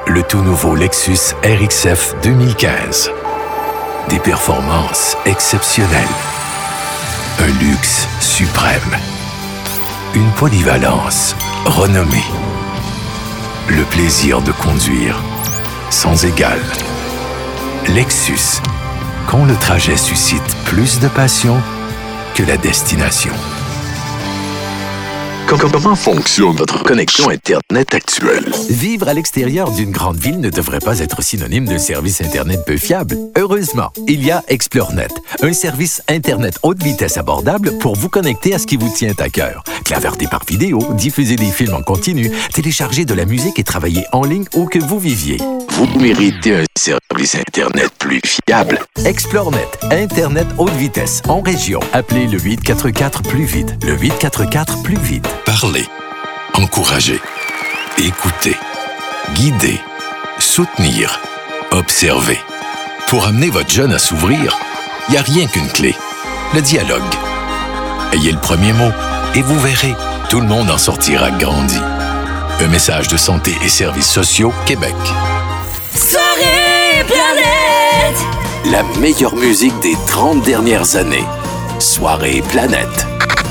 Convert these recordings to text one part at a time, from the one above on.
le tout nouveau Lexus RXF 2015. Des performances exceptionnelles. Un luxe suprême. Une polyvalence renommée. Le plaisir de conduire sans égal. Lexus, quand le trajet suscite plus de passion que la destination. Comment fonctionne votre connexion Internet actuelle? Vivre à l'extérieur d'une grande ville ne devrait pas être synonyme d'un service Internet peu fiable. Heureusement, il y a ExploreNet, un service Internet haute vitesse abordable pour vous connecter à ce qui vous tient à cœur. Claverder par vidéo, diffuser des films en continu, télécharger de la musique et travailler en ligne où que vous viviez. Vous méritez un service Internet plus fiable. ExploreNet, Internet haute vitesse en région. Appelez le 844 plus vite. Le 844 plus vite. Parler, encourager, écouter, guider, soutenir, observer. Pour amener votre jeune à s'ouvrir, il n'y a rien qu'une clé, le dialogue. Ayez le premier mot et vous verrez, tout le monde en sortira grandi. Un message de Santé et Services sociaux, Québec. Soirée Planète! La meilleure musique des 30 dernières années. Soirée Planète.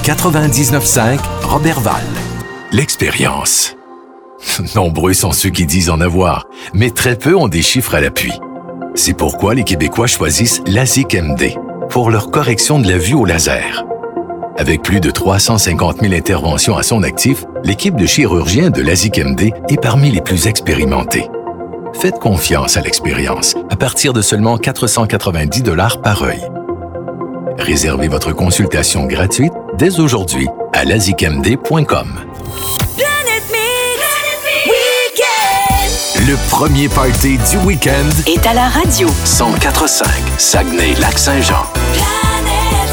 99.5 Robertval. L'expérience. Nombreux sont ceux qui disent en avoir, mais très peu ont des chiffres à l'appui. C'est pourquoi les Québécois choisissent LASIK MD pour leur correction de la vue au laser. Avec plus de 350 000 interventions à son actif, l'équipe de chirurgiens de LASIK MD est parmi les plus expérimentés. Faites confiance à l'expérience à partir de seulement 490 $ par œil. Réservez votre consultation gratuite dès aujourd'hui à lasikmd.com. Planète Mix Week-end! Le premier party du week-end est à la radio. 104.5 Saguenay-Lac-Saint-Jean. Planète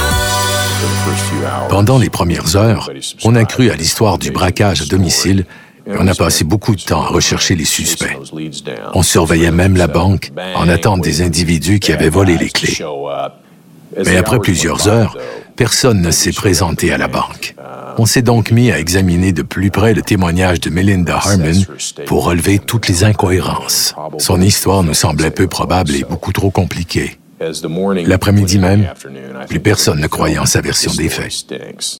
Radio. Pendant les premières heures, on a cru à l'histoire du braquage à domicile et on a passé beaucoup de temps à rechercher les suspects. On surveillait même la banque en attente des individus qui avaient volé les clés. Mais après plusieurs heures, personne ne s'est présenté à la banque. On s'est donc mis à examiner de plus près le témoignage de Melinda Harmon pour relever toutes les incohérences. Son histoire nous semblait peu probable et beaucoup trop compliquée. L'après-midi même, plus personne ne croyait en sa version des faits.